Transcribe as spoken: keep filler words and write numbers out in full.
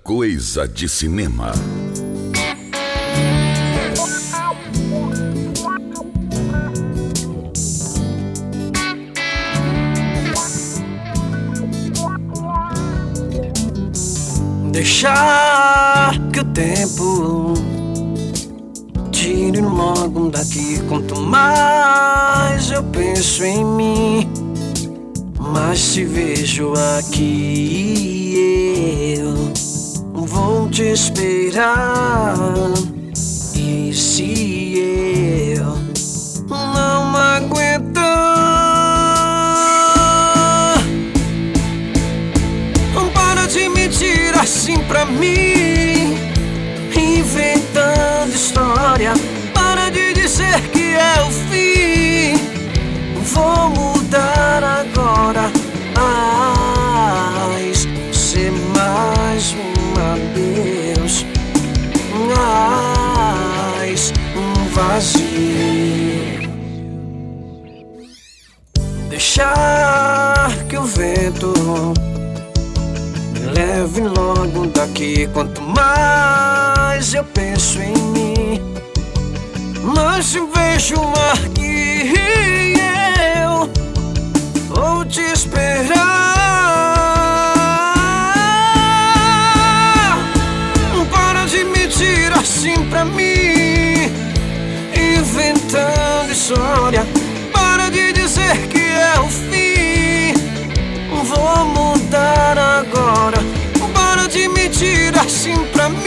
Coisa de Cinema. Deixar que o tempo tire logo daqui. Quanto mais eu penso em mim, mais te vejo aqui. Eu vou te esperar. E se eu não aguentar, para de mentir assim pra mim, inventando história. Para de dizer que é o fim. Vou mudar agora. Ai, ser mais um adeus. Ai, um vazio. Deixar que o vento me leve logo daqui. Quanto mais eu penso em mim, mais te vejo aqui. Eu vou te esperar. Para de mentir assim pra mim, inventando história. Para de dizer que é o fim. Vou mudar agora. Para de mentir assim pra mim,